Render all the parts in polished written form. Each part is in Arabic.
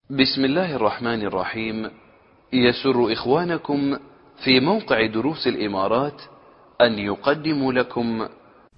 بسم الله الرحمن الرحيم. يسر إخوانكم في موقع دروس الإمارات أن يقدموا لكم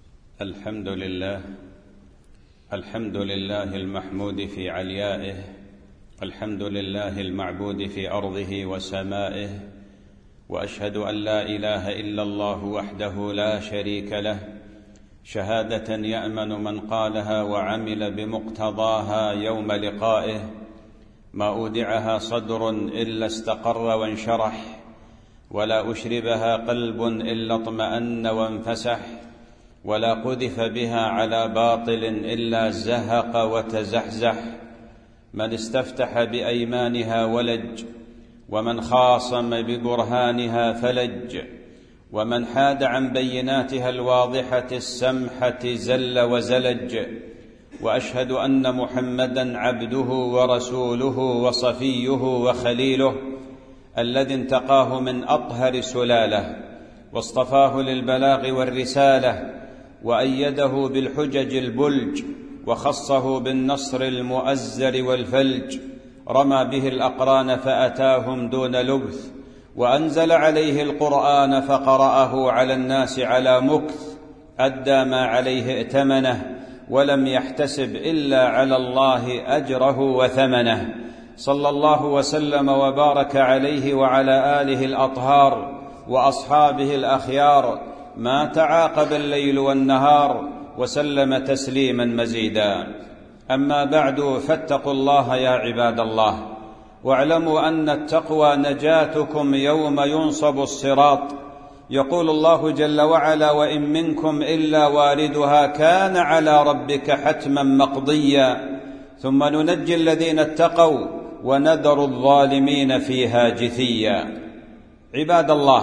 الحمد لله المحمود في عليائه، الحمد لله المعبود في أرضه وسمائه، وأشهد أن لا إله إلا الله وحده لا شريك له، شهادة يأمن من قالها وعمل بمقتضاها يوم لقائه. ما أودعها صدر إلا استقر وانشرح، ولا أشربها قلب إلا اطمأن وانفسح، ولا قذف بها على باطل إلا زهق وتزحزح. من استفتح بأيمانها ولج، ومن خاصم ببرهانها فلج، ومن حاد عن بيناتها الواضحة السمحة زل وزلج. وأشهد أن محمدًا عبده ورسوله وصفيه وخليله، الذي انتقاه من أطهر سلالة، واصطفاه للبلاغ والرسالة، وأيده بالحجج البلج، وخصه بالنصر المؤزر والفلج. رمى به الأقران فأتاهم دون لبث، وأنزل عليه القرآن فقرأه على الناس على مكث. أدى ما عليه ائتمنه، ولم يحتسب إلا على الله أجره وثمنه. صلى الله وسلم وبارك عليه وعلى آله الأطهار وأصحابه الأخيار، ما تعاقب الليل والنهار، وسلم تسليما مزيدا. أما بعد، فاتقوا الله يا عباد الله، واعلموا أن التقوى نجاتكم يوم ينصب الصراط. يقول الله جل وعلا: وإن منكم إلا واردها كان على ربك حتما مقضيا، ثم ننجي الذين اتقوا ونذر الظالمين فيها جثيا. عباد الله،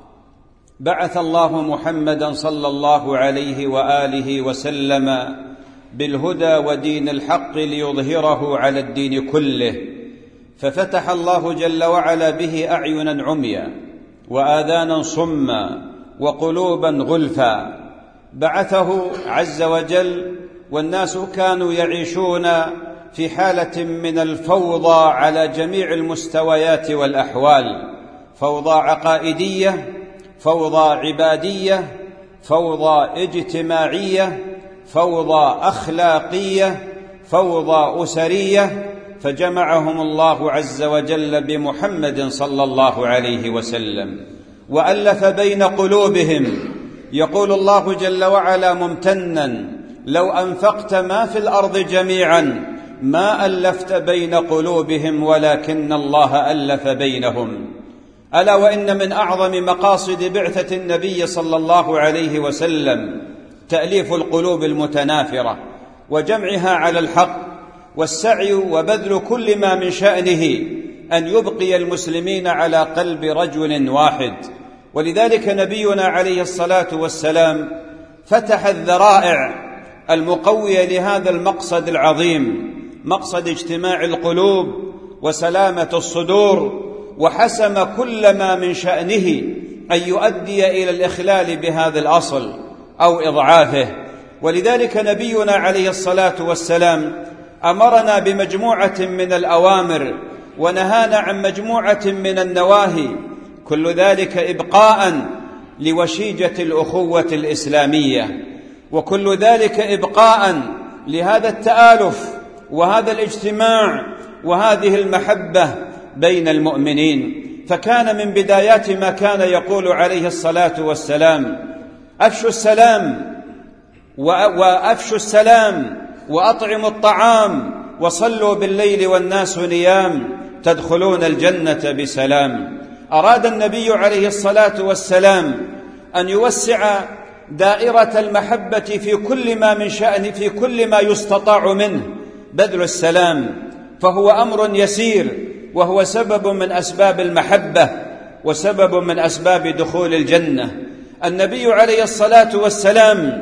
بعث الله محمدا صلى الله عليه وآله وسلم بالهدى ودين الحق ليظهره على الدين كله، ففتح الله جل وعلا به أعينا عميا وآذانا صما وقلوبا غلفا. بعثه عز وجل والناس كانوا يعيشون في حالة من الفوضى على جميع المستويات والأحوال، فوضى عقائدية، فوضى عبادية، فوضى اجتماعية، فوضى أخلاقية، فوضى أسرية. فجمعهم الله عز وجل بمحمد صلى الله عليه وسلم وألف بين قلوبهم. يقول الله جل وعلا ممتنا: لو أنفقت ما في الأرض جميعا ما ألفت بين قلوبهم ولكن الله ألف بينهم. ألا وإن من أعظم مقاصد بعثة النبي صلى الله عليه وسلم تأليف القلوب المتنافرة وجمعها على الحق، والسعي وبذل كل ما من شأنه أن يبقي المسلمين على قلب رجل واحد. ولذلك نبينا عليه الصلاة والسلام فتح الذرائع المقوية لهذا المقصد العظيم، مقصد اجتماع القلوب وسلامة الصدور، وحسم كل ما من شأنه أن يؤدي إلى الإخلال بهذا الأصل أو إضعافه. ولذلك نبينا عليه الصلاة والسلام أمرنا بمجموعة من الأوامر ونهانا عن مجموعة من النواهي، كل ذلك إبقاء لوشيجة الأخوة الإسلامية، وكل ذلك إبقاء لهذا التآلف وهذا الاجتماع وهذه المحبة بين المؤمنين. فكان من بدايات ما كان يقول عليه الصلاة والسلام: أفشوا السلام وأفشوا السلام وأطعموا الطعام وصلوا بالليل والناس نيام تدخلون الجنة بسلام. أراد النبي عليه الصلاة والسلام أن يوسع دائرة المحبة في كل ما من شأن، في كل ما يستطاع منه بذل السلام، فهو أمر يسير، وهو سبب من أسباب المحبة وسبب من أسباب دخول الجنة. النبي عليه الصلاة والسلام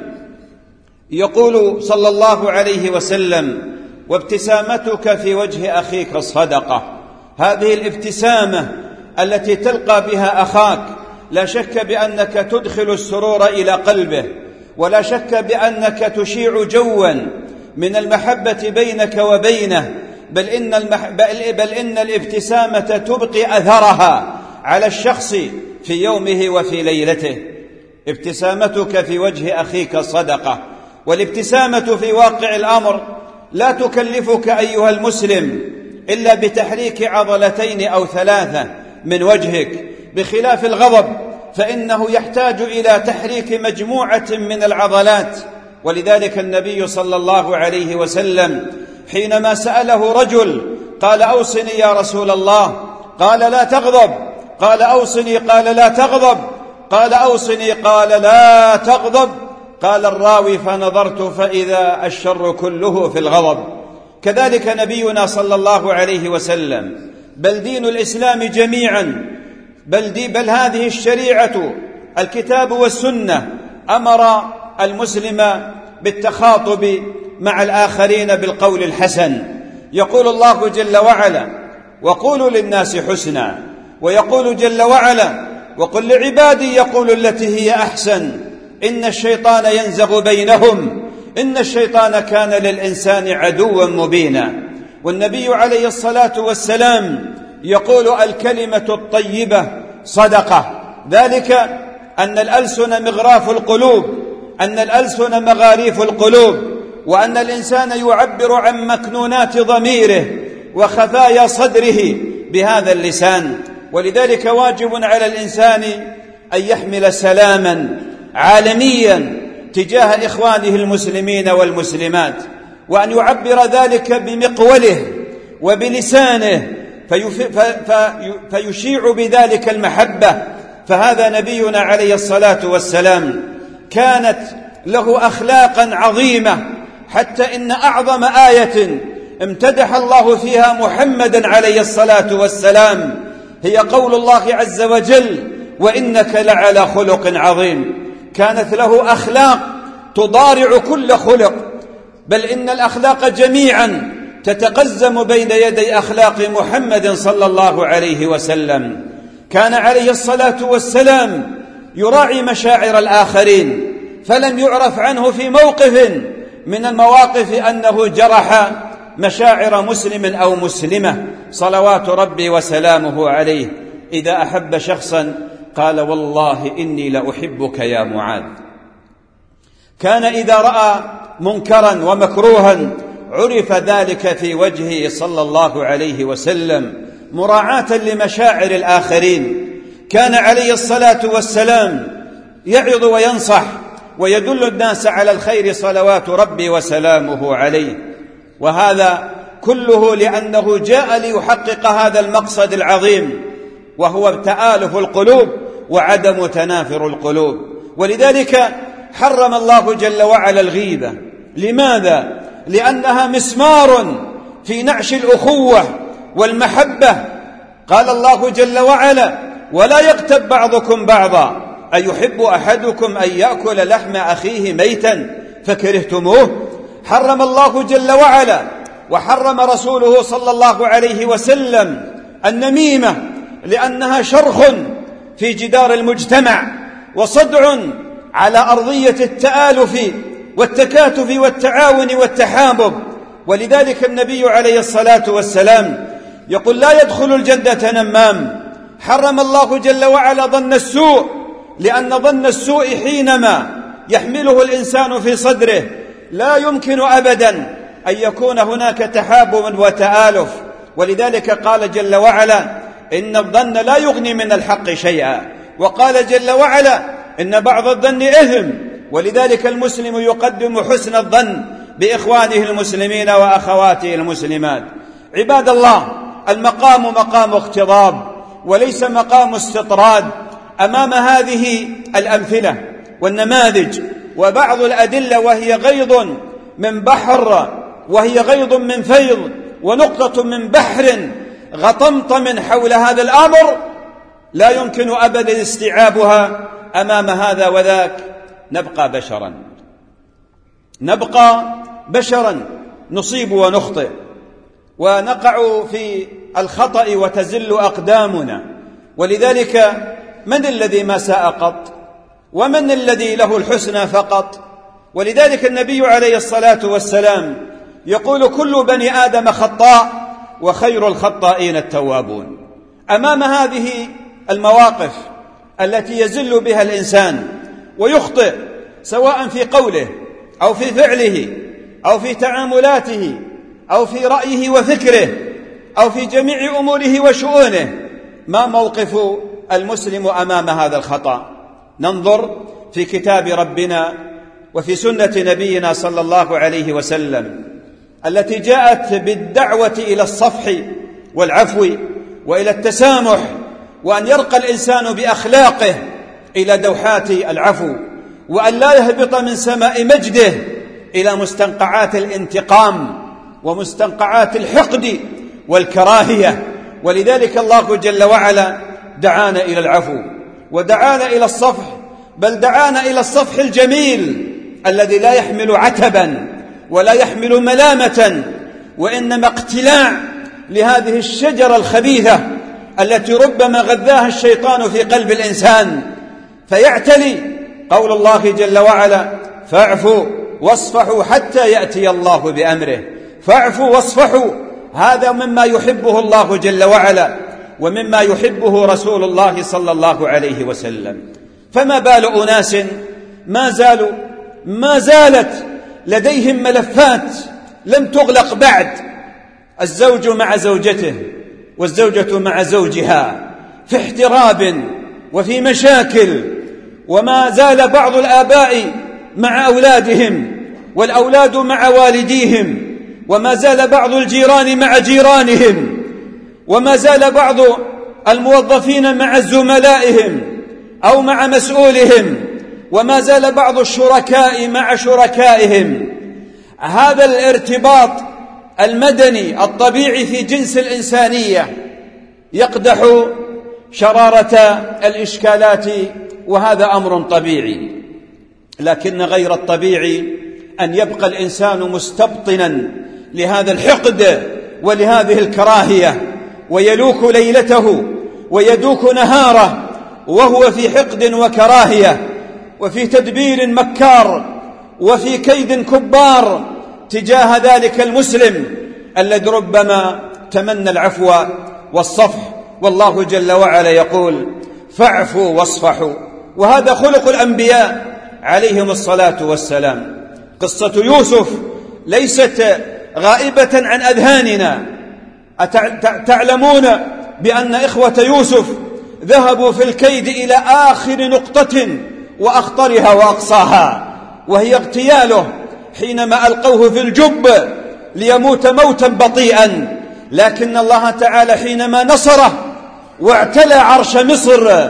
يقول صلى الله عليه وسلم: وابتسامتك في وجه أخيك الصدقة. هذه الابتسامة التي تلقى بها أخاك لا شك بأنك تدخل السرور إلى قلبه، ولا شك بأنك تشيع جوا من المحبة بينك وبينه، بل إن الابتسامة تبقي أثرها على الشخص في يومه وفي ليلته. ابتسامتك في وجه أخيك صدقة، والابتسامة في واقع الأمر لا تكلفك أيها المسلم إلا بتحريك عضلتين أو ثلاثة من وجهك، بخلاف الغضب فإنه يحتاج إلى تحريك مجموعة من العضلات. ولذلك النبي صلى الله عليه وسلم حينما سأله رجل قال: أوصني يا رسول الله، قال: لا تغضب، قال: أوصني، قال: لا تغضب، قال: أوصني، قال: لا تغضب. قال الراوي: فنظرت فإذا الشر كله في الغضب. كذلك نبينا صلى الله عليه وسلم، بل دين الإسلام جميعا، بل هذه الشريعة الكتاب والسنة أمر المسلم بالتخاطب مع الآخرين بالقول الحسن. يقول الله جل وعلا: وقولوا للناس حسنا، ويقول جل وعلا: وقل لعبادي يقول التي هي أحسن إن الشيطان ينزغ بينهم إن الشيطان كان للإنسان عدوا مبينا. والنبي عليه الصلاة والسلام يقول: الكلمة الطيبة صدقة، ذلك أن الألسن مغراف القلوب، أن الألسن مغاريف القلوب، وأن الإنسان يعبر عن مكنونات ضميره وخفايا صدره بهذا اللسان. ولذلك واجب على الإنسان أن يحمل سلاما عالميا تجاه إخوانه المسلمين والمسلمات، وأن يعبر ذلك بمقوله وبلسانه فيشيع بذلك المحبة. فهذا نبينا عليه الصلاة والسلام كانت له أخلاقا عظيمة، حتى إن أعظم آية امتدح الله فيها محمدا عليه الصلاة والسلام هي قول الله عز وجل: وإنك لعلى خلق عظيم. كانت له أخلاق تضارع كل خلق، بل إن الأخلاق جميعا تتقزم بين يدي أخلاق محمد صلى الله عليه وسلم. كان عليه الصلاة والسلام يراعي مشاعر الآخرين، فلم يعرف عنه في موقف من المواقف أنه جرح مشاعر مسلم أو مسلمة صلوات ربي وسلامه عليه. إذا أحب شخصا قال: والله إني لأحبك يا معاذ. كان إذا رأى منكرا ومكروها عرف ذلك في وجهه صلى الله عليه وسلم مراعاة لمشاعر الآخرين. كان عليه الصلاة والسلام يعظ وينصح ويدل الناس على الخير صلوات ربي وسلامه عليه، وهذا كله لأنه جاء ليحقق هذا المقصد العظيم، وهو تآلف القلوب وعدم تنافر القلوب. ولذلك حرم الله جل وعلا الغيبة. لماذا؟ لأنها مسمار في نعش الأخوة والمحبة. قال الله جل وعلا: ولا يغتب بعضكم بعضا أيحب أحدكم أن يأكل لحم أخيه ميتا فكرهتموه. حرم الله جل وعلا وحرم رسوله صلى الله عليه وسلم النميمة، لأنها شرخ في جدار المجتمع وصدع على أرضية التآلف والتكاتف والتعاون والتحابب. ولذلك النبي عليه الصلاة والسلام يقول: لا يدخل الجنة نمام. حرم الله جل وعلا ظن السوء، لأن ظن السوء حينما يحمله الإنسان في صدره لا يمكن أبدا أن يكون هناك تحابب وتآلف. ولذلك قال جل وعلا: إن الظن لا يغني من الحق شيئا. وقال جل وعلا: إن بعض الظن إثم. ولذلك المسلم يقدم حسن الظن بإخوانه المسلمين وأخواته المسلمات. عباد الله، المقام مقام اقتضاب وليس مقام استطراد. أمام هذه الأمثلة والنماذج وبعض الأدلة وهي غيض من بحر، وهي غيض من فيض ونقطة من بحر غطمطم حول هذا الأمر، لا يمكن أبدا استيعابها أمام هذا وذاك. نبقى بشرا نصيب ونخطئ ونقع في الخطأ وتزل أقدامنا. ولذلك من الذي ما ساء قط؟ ومن الذي له الحسنى فقط؟ ولذلك النبي عليه الصلاة والسلام يقول: كل بني آدم خطاء وخير الخطائين التوابون. أمام هذه المواقف التي يزل بها الإنسان ويخطئ، سواء في قوله أو في فعله أو في تعاملاته أو في رأيه وفكره أو في جميع أموره وشؤونه، ما موقف المسلم أمام هذا الخطأ؟ ننظر في كتاب ربنا وفي سنة نبينا صلى الله عليه وسلم التي جاءت بالدعوة إلى الصفح والعفو وإلى التسامح، وأن يرقى الإنسان بأخلاقه إلى دوحات العفو، وأن لا يهبط من سماء مجده إلى مستنقعات الانتقام ومستنقعات الحقد والكراهية. ولذلك الله جل وعلا دعانا إلى العفو ودعانا إلى الصفح، بل دعانا إلى الصفح الجميل الذي لا يحمل عتبا ولا يحمل ملامة، وإنما اقتلاع لهذه الشجرة الخبيثة التي ربما غذاها الشيطان في قلب الإنسان فيعتلي. قول الله جل وعلا: فاعفوا واصفحوا حتى يأتي الله بأمره. فاعفوا واصفحوا، هذا مما يحبه الله جل وعلا ومما يحبه رسول الله صلى الله عليه وسلم. فما بال أناس ما زالت لديهم ملفات لم تغلق بعد، الزوج مع زوجته والزوجة مع زوجها في احتراب وفي مشاكل، وما زال بعض الآباء مع أولادهم والأولاد مع والديهم، وما زال بعض الجيران مع جيرانهم، وما زال بعض الموظفين مع زملائهم أو مع مسؤولهم، وما زال بعض الشركاء مع شركائهم. هذا الارتباط المدني الطبيعي في جنس الإنسانية يقدح شرارة الإشكالات، وهذا أمر طبيعي. لكن غير الطبيعي أن يبقى الإنسان مستبطنا لهذا الحقد ولهذه الكراهية، ويلوك ليلته ويدوك نهاره وهو في حقد وكراهية وفي تدبير مكار وفي كيد كبار تجاه ذلك المسلم الذي ربما تمنى العفو والصفح. والله جل وعلا يقول: فاعفوا واصفحوا، وهذا خلق الأنبياء عليهم الصلاة والسلام. قصة يوسف ليست غائبة عن أذهاننا. تعلمون بأن إخوة يوسف ذهبوا في الكيد إلى آخر نقطة وأخطرها وأقصاها، وهي اغتياله حينما ألقوه في الجب ليموت موتا بطيئا. لكن الله تعالى حينما نصره واعتلى عرش مصر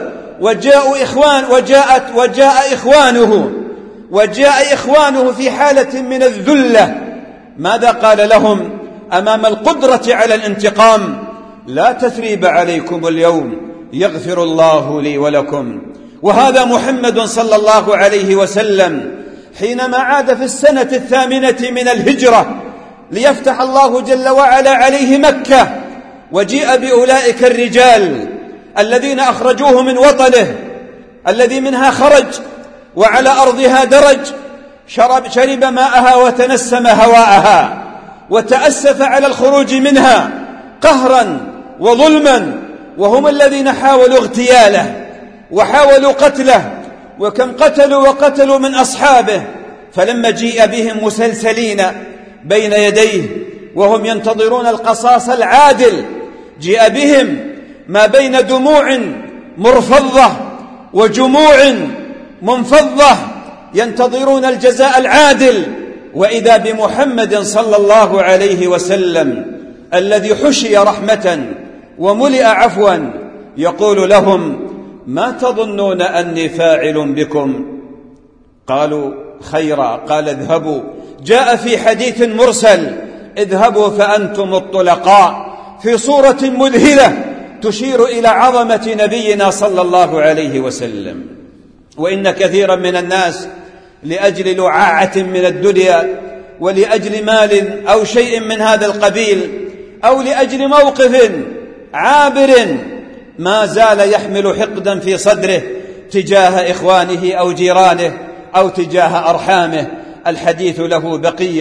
وجاء إخوانه في حالة من الذلة، ماذا قال لهم أمام القدرة على الانتقام؟ لا تثريب عليكم اليوم يغفر الله لي ولكم. وهذا محمد صلى الله عليه وسلم حينما عاد في السنة 8 من الهجرة ليفتح الله جل وعلا عليه مكة، وجيء بأولئك الرجال الذين أخرجوه من وطنه الذي منها خرج وعلى أرضها درج، شرب ماءها وتنسم هواءها، وتأسف على الخروج منها قهرا وظلما، وهم الذين حاولوا اغتياله وحاولوا قتله، وكم وقتلوا من أصحابه. فلما جيء بهم مسلسلين بين يديه وهم ينتظرون القصاص العادل، جيء بهم ما بين دموع مرفضة وجموع منفضة ينتظرون الجزاء العادل، وإذا بمحمد صلى الله عليه وسلم الذي حشي رحمة وملئ عفوا يقول لهم: ما تظنون أني فاعل بكم؟ قالوا: خيرا. قال: اذهبوا. جاء في حديث مرسل: اذهبوا فأنتم الطلقاء، في صورة مذهلة تشير إلى عظمة نبينا صلى الله عليه وسلم. وإن كثيرا من الناس لأجل لعاعة من الدنيا ولأجل مال أو شيء من هذا القبيل أو لأجل موقف عابر ما زال يحمل حقدا في صدره تجاه إخوانه أو جيرانه أو تجاه أرحامه. الحديث له بقية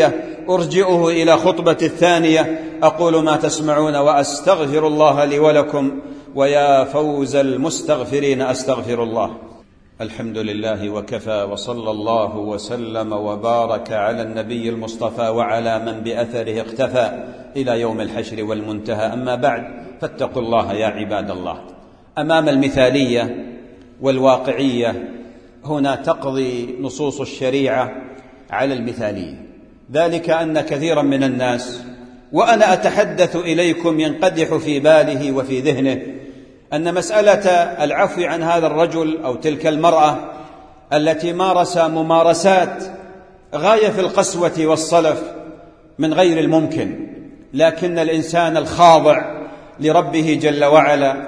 أرجئه إلى خطبة الثانية. أقول ما تسمعون وأستغفر الله لي ولكم، ويا فوز المستغفرين أستغفر الله. الحمد لله وكفى، وصلى الله وسلم وبارك على النبي المصطفى وعلى من بأثره اقتفى إلى يوم الحشر والمنتهى. أما بعد، فاتقوا الله يا عباد الله. أمام المثالية والواقعية هنا تقضي نصوص الشريعة على المثالية، ذلك أن كثيرا من الناس، وأنا أتحدث إليكم ينقدح في باله وفي ذهنه أن مسألة العفو عن هذا الرجل أو تلك المرأة التي مارس ممارسات غاية في القسوة والصلف من غير الممكن، لكن الإنسان الخاضع لربه جل وعلا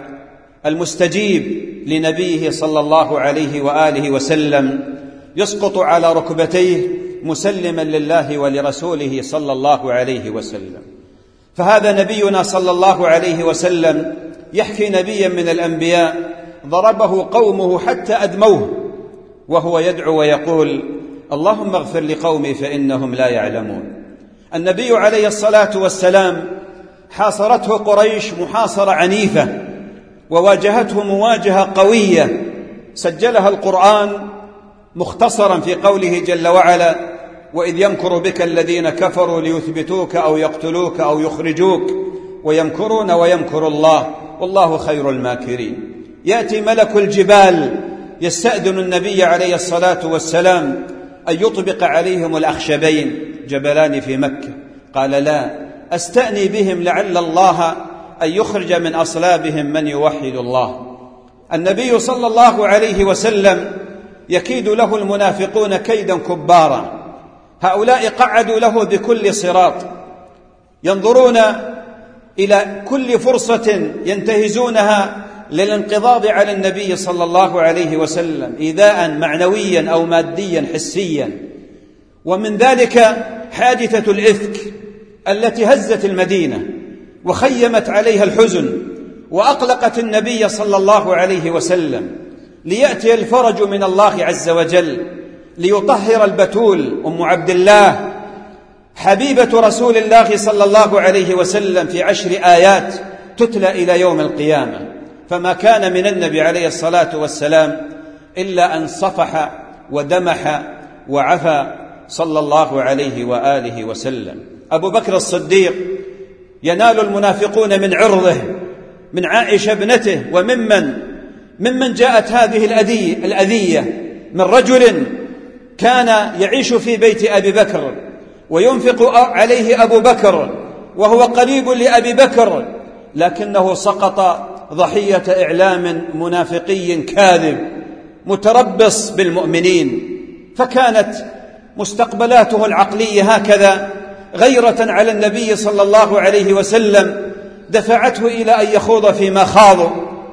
المستجيب لنبيه صلى الله عليه وآله وسلم يسقط على ركبتيه مسلما لله ولرسوله صلى الله عليه وسلم. فهذا نبينا صلى الله عليه وسلم يحكي نبيا من الأنبياء ضربه قومه حتى أدموه وهو يدعو ويقول: اللهم اغفر لقومي فإنهم لا يعلمون. النبي عليه الصلاة والسلام حاصرته قريش محاصرة عنيفة، وواجهته مواجهة قوية سجلها القرآن مختصرا في قوله جل وعلا: وإذ يمكر بك الذين كفروا ليثبتوك أو يقتلوك أو يخرجوك ويمكرون ويمكر الله والله خير الماكرين. يأتي ملك الجبال يستأذن النبي عليه الصلاة والسلام أن يطبق عليهم الأخشبين، جبلان في مكة. قال: لا، أستأني بهم لعل الله أن يخرج من أصلابهم من يوحد الله. النبي صلى الله عليه وسلم يكيد له المنافقون كيدا كبارا. هؤلاء قعدوا له بكل صراط، ينظرون إلى كل فرصة ينتهزونها للانقضاض على النبي صلى الله عليه وسلم، إيذاء معنويا أو ماديا حسيا. ومن ذلك حادثة الإفك التي هزت المدينة وخيمت عليها الحزن وأقلقت النبي صلى الله عليه وسلم، ليأتي الفرج من الله عز وجل ليطهر البتول أم عبد الله حبيبة رسول الله صلى الله عليه وسلم في 10 آيات تتلى إلى يوم القيامة. فما كان من النبي عليه الصلاة والسلام إلا أن صفح ودمح وعفى صلى الله عليه وآله وسلم. أبو بكر الصديق ينال المنافقون من عرضه، من عائشة ابنته، وممن جاءت هذه الأذية من رجل كان يعيش في بيت أبي بكر وينفق عليه أبو بكر وهو قريب لأبي بكر، لكنه سقط ضحية إعلام منافقي كاذب متربص بالمؤمنين. فكانت مستقبلاته العقلية هكذا غيرة على النبي صلى الله عليه وسلم دفعته إلى أن يخوض فيما خاضوا.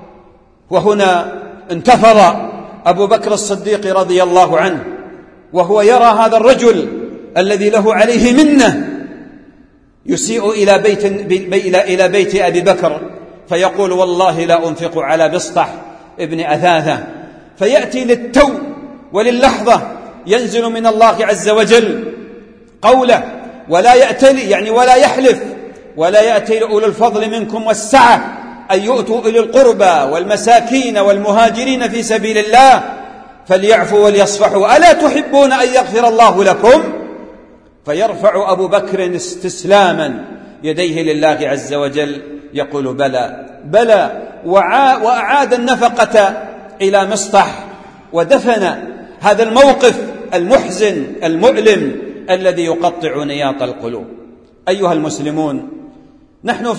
وهنا انتفض أبو بكر الصديق رضي الله عنه وهو يرى هذا الرجل الذي له عليه منة يسيء إلى بيت أبي بكر، فيقول: والله لا أنفق على بسطح ابن أثاثة. فيأتي للتو وللحظة ينزل من الله عز وجل قوله: ولا يأتلي، يعني ولا يحلف، ولا يأتي أولو الفضل منكم والسعة أن يؤتوا إلى القربى والمساكين والمهاجرين في سبيل الله فليعفوا وليصفحوا ألا تحبون أن يغفر الله لكم؟ فيرفع أبو بكر استسلاما يديه لله عز وجل يقول: بلى بلى، وأعاد النفقة إلى مصطح ودفن هذا الموقف المحزن المؤلم الذي يقطع نياط القلوب. أيها المسلمون، نحن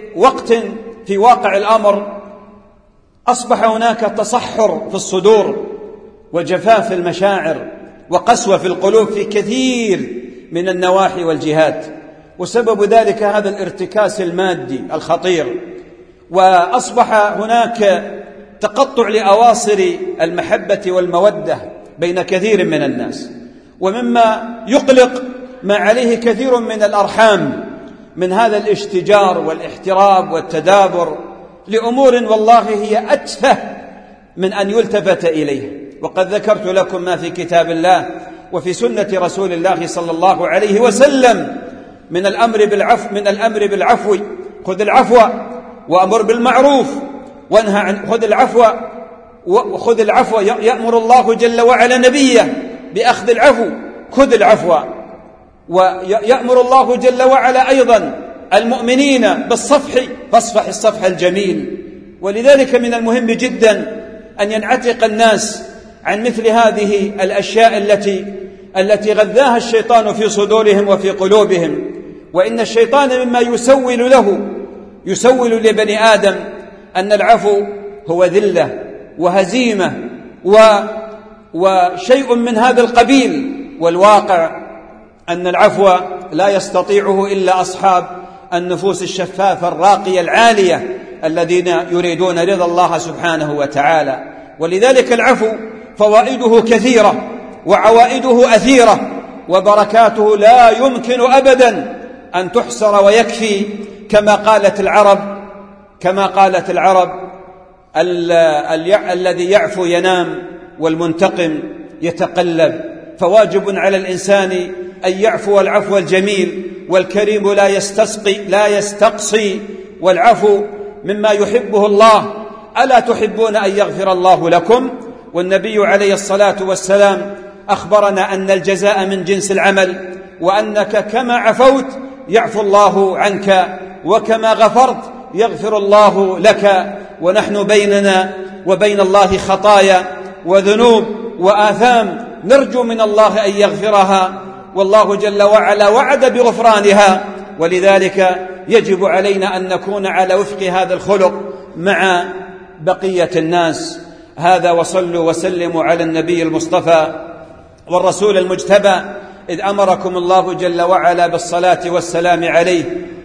في واقع الأمر أصبح هناك تصحر في الصدور وجفاف المشاعر وقسوة في القلوب في كثير من النواحي والجهات، وسبب ذلك هذا الارتكاس المادي الخطير. وأصبح هناك تقطع لأواصر المحبة والمودة بين كثير من الناس، ومما يقلق ما عليه كثير من الأرحام من هذا الاشتجار والاحتراب والتدابر لأمور والله هي أتفه من أن يلتفت إليه. وقد ذكرت لكم ما في كتاب الله وفي سنة رسول الله صلى الله عليه وسلم من الأمر بالعفو خذ العفو وأمر بالمعروف وانهى عن خذ العفو يأمر الله جل وعلا نبيه بأخذ العفو خذ العفو، ويأمر الله جل وعلا أيضا المؤمنين بالصفح فاصفح الصفح الجميل. ولذلك من المهم جدا أن ينعتق الناس عن مثل هذه الأشياء التي غذاها الشيطان في صدورهم وفي قلوبهم. وإن الشيطان مما يسول لبني آدم أن العفو هو ذلة وهزيمة وشيء من هذا القبيل، والواقع أن العفو لا يستطيعه إلا أصحاب النفوس الشفافة الراقية العالية الذين يريدون رضا الله سبحانه وتعالى. ولذلك العفو فوائده كثيرة وعوائده أثيرة وبركاته لا يمكن أبدا أن تحصر ويكفي، كما قالت العرب الذي يعفو ينام والمنتقم يتقلب. فواجب على الإنسان أن يعفو العفو الجميل، والكريم لا يستقصي، والعفو مما يحبه الله. ألا تحبون أن يغفر الله لكم؟ والنبي عليه الصلاة والسلام أخبرنا أن الجزاء من جنس العمل، وأنك كما عفوت يعفو الله عنك، وكما غفرت يغفر الله لك. ونحن بيننا وبين الله خطايا وذنوب وآثام نرجو من الله أن يغفرها، والله جل وعلا وعد بغفرانها. ولذلك يجب علينا أن نكون على وفق هذا الخلق مع بقية الناس. هذا وصلوا وسلموا على النبي المصطفى والرسول المجتبى، إذ أمركم الله جل وعلا بالصلاة والسلام عليه،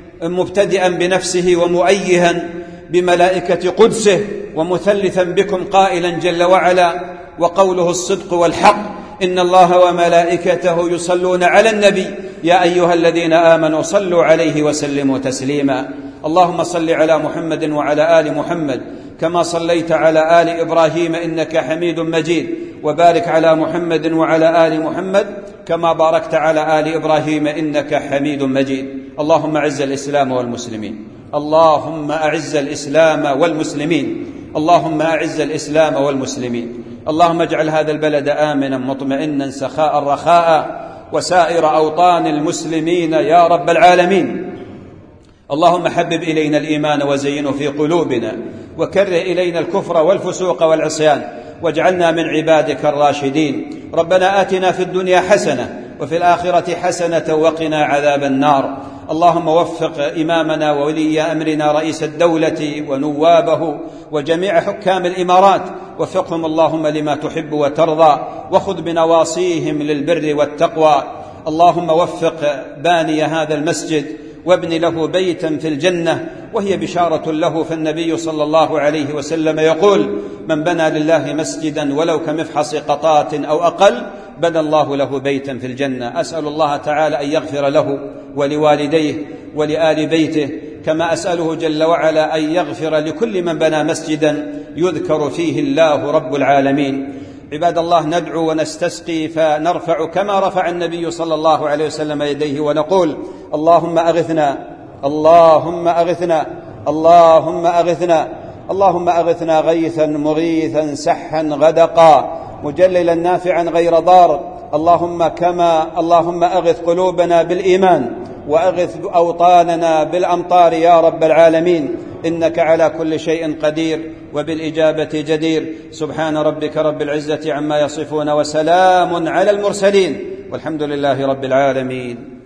مبتدئا بنفسه ومؤيها بملائكة قدسه، ومثلثا بكم قائلا جل وعلا وقوله الصدق والحق: إن الله وملائكته يصلون على النبي يا أيها الذين آمنوا صلوا عليه وسلموا تسليما. اللهم صل على محمد وعلى آل محمد كما صليت على آل إبراهيم إنك حميد مجيد، وبارك على محمد وعلى آل محمد كما باركت على آل إبراهيم إنك حميد مجيد. اللهم أعز الإسلام والمسلمين، اللهم أعز الإسلام والمسلمين، اللهم أعز الإسلام والمسلمين. اللهم اجعل هذا البلد آمنا مطمئنا سخاء رخاء، وسائر أوطان المسلمين يا رب العالمين. اللهم حبب إلينا الإيمان وزينه في قلوبنا، وكره إلينا الكفر والفسوق والعصيان، واجعلنا من عبادك الراشدين. ربنا آتنا في الدنيا حسنة وفي الآخرة حسنة وقنا عذاب النار. اللهم وفق إمامنا وولي أمرنا رئيس الدولة ونوابه وجميع حكام الإمارات، وفقهم اللهم لما تحب وترضى، وخذ بنواصيهم للبر والتقوى. اللهم وفق باني هذا المسجد وابن له بيتا في الجنة، وهي بشارة له، فالنبي صلى الله عليه وسلم يقول: من بنى لله مسجدا ولو كمفحص قطات أو أقل بنى الله له بيتا في الجنة. أسأل الله تعالى أن يغفر له ولوالديه ولآل بيته، كما أسأله جل وعلا أن يغفر لكل من بنى مسجدا يذكر فيه الله رب العالمين. عباد الله، ندعو ونستسقي فنرفع كما رفع النبي صلى الله عليه وسلم يديه ونقول: اللهم أغثنا، اللهم أغثنا، اللهم أغثنا، اللهم أغثنا غيثا مغيثا سحا غدقا مجللا نافعا غير ضار. اللهم أغث قلوبنا بالإيمان، وأغث أوطاننا بالأمطار يا رب العالمين، إنك على كل شيء قدير وبالإجابة جدير. سبحان ربك رب العزة عما يصفون، وسلام على المرسلين، والحمد لله رب العالمين.